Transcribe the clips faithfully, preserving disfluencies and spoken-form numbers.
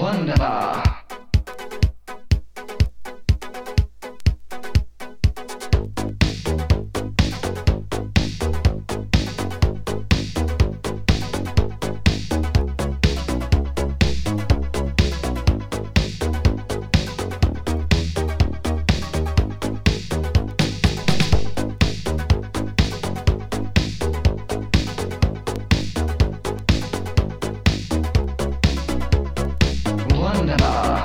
Wunderbar. Wunderbar.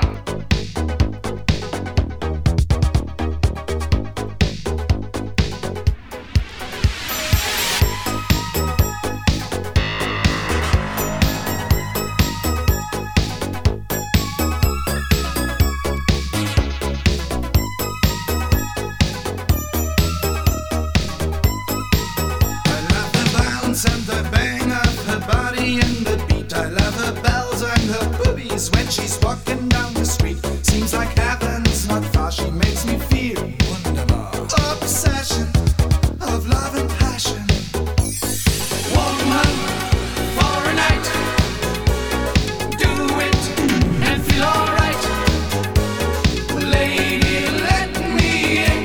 And the bang of her body and the beat. I love her bells and her boobies when she's walking down the street. Seems like heaven's not far, she makes me feel wunderbar. Obsession of love and passion. Woman for a night, do it and feel alright. Lady, let me in,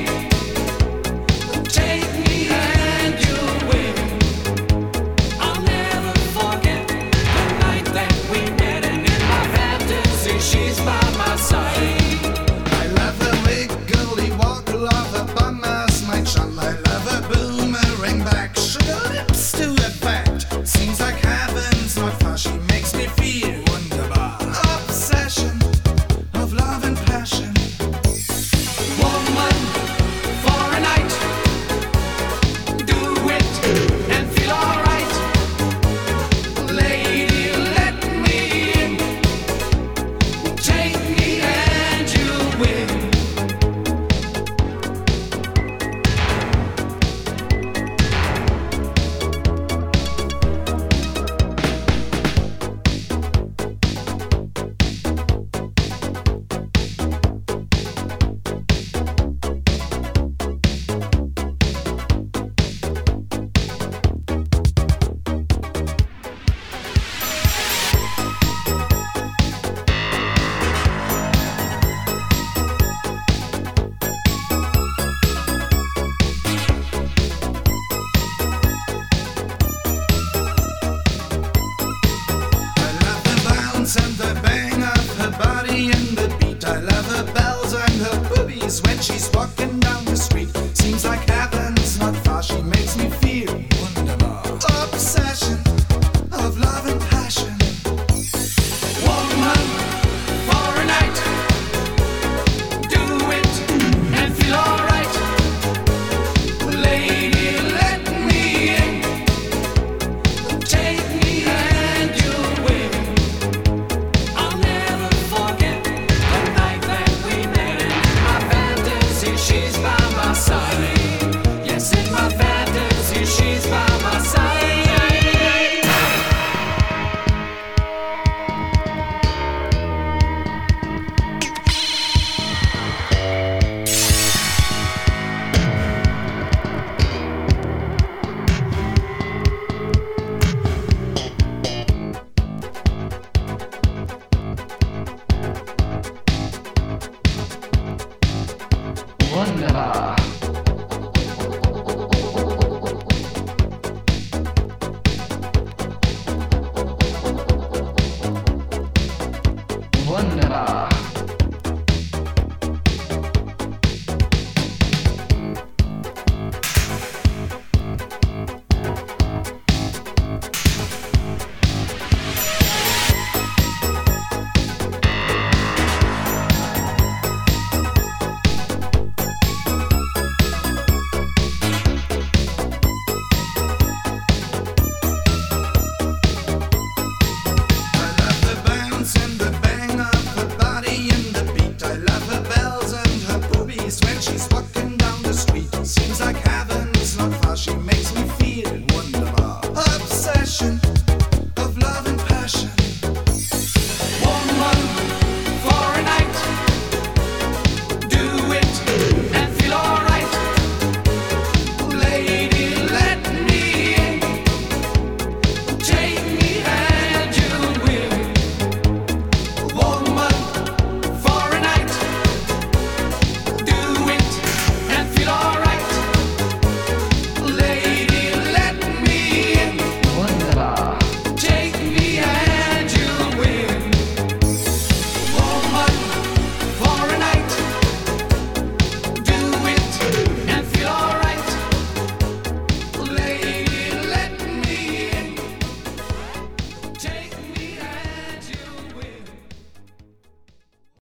take me and you'll win. I'll never forget the night that we met, and in my fantasy she's by my side. I love the way girly walk, love her bum as my chum. I love her boomerang back, sugar lips to effect. Seems like heaven's not far, she makes me feel wunderbar. Obsession of love and passion. Woman for a night, do it and feel alright. Lady, let me in, take me and you'll win. And the bang of her body and the beat. I love her bells and her boobies when she's walking down the street. Seems like heaven's not far, she makes me feel wunderbar. Obsession of love and passion. Woman for a night, do it and feel alright. Lady, let me in, take me and you'll win. I'll never forget the night that we met, and in my fantasy she's by my side. Yes, in my fantasy she's by my side. Wunderbar.